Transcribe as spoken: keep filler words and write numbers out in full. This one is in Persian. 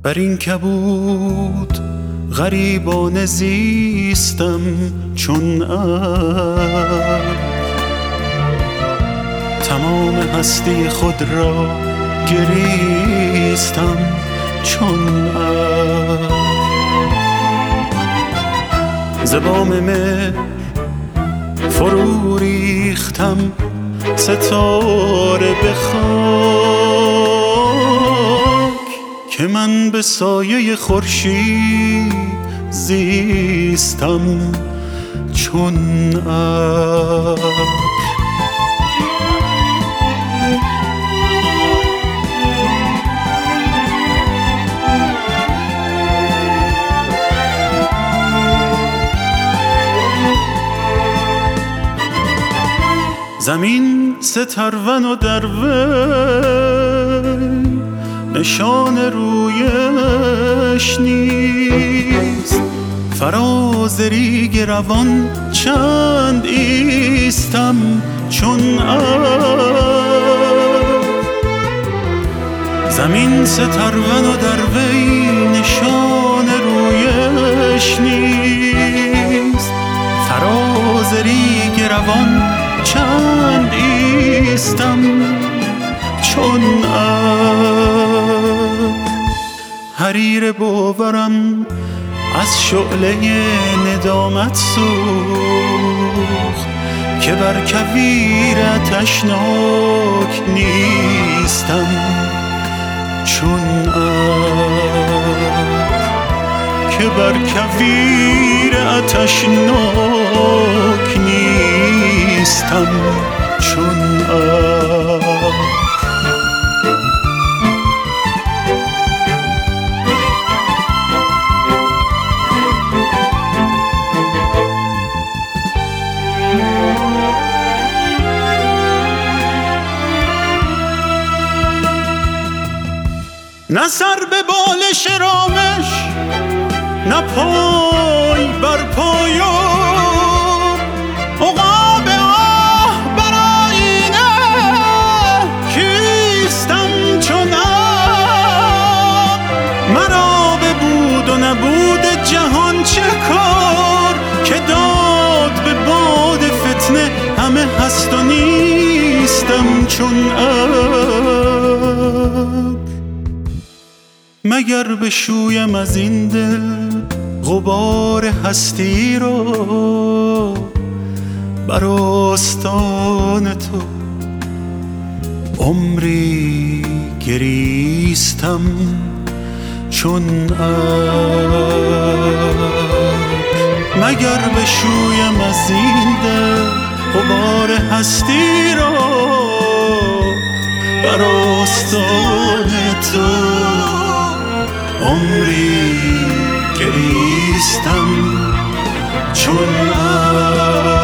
بر این کبود غریبانه زیستم چون ابر، تمام هستی خود را گریستم چون ابر. ز بام مهر فرو ریختم ستاره به خاک، که من به سایه خورشید زیستم چون ابر. زمین سترون و در وی نشان رویش نیست، فراز ریگ روان چند ایستم چون ابر. زمین سترون و در وی نشان رویش نیست، فراز ریگ روان چند ایستم چون ابر. حریر باورم از شعله ندامت سوخت، که بر کویر آتشناک نیستم چون ابر، که بر کویر آتشناک نیستم چون ابر. نه سر به بالش رامش، نه پای بر پایان، عقاب آه بر آینه کیستم چون ابر. مرا به بود و نبود جهان چه کار، که داد به باد فتنه همه هست و نیستم چون ابر. مگر بشویم از این دل غبار هستی را، بر آستان تو عمری گریستم چون ابر. مگر بشویم از این دل غبار هستی را، بر آستان تو عمری گریستم چون ابر.